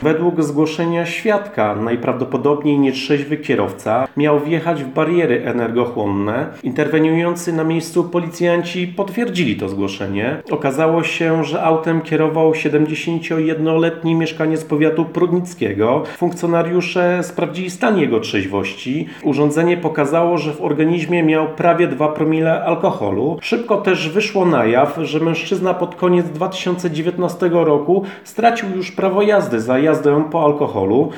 Według zgłoszenia świadka najprawdopodobniej nietrzeźwy kierowca miał wjechać w bariery energochłonne. Interweniujący na miejscu policjanci potwierdzili to zgłoszenie. Okazało się, że autem kierował 71-letni mieszkaniec powiatu prudnickiego. Funkcjonariusze sprawdzili stan jego trzeźwości. Urządzenie pokazało, że w organizmie miał prawie 2 promile alkoholu. Szybko też wyszło na jaw, że mężczyzna pod koniec 2019 roku stracił już prawo jazdy za jazdę po alkoholu.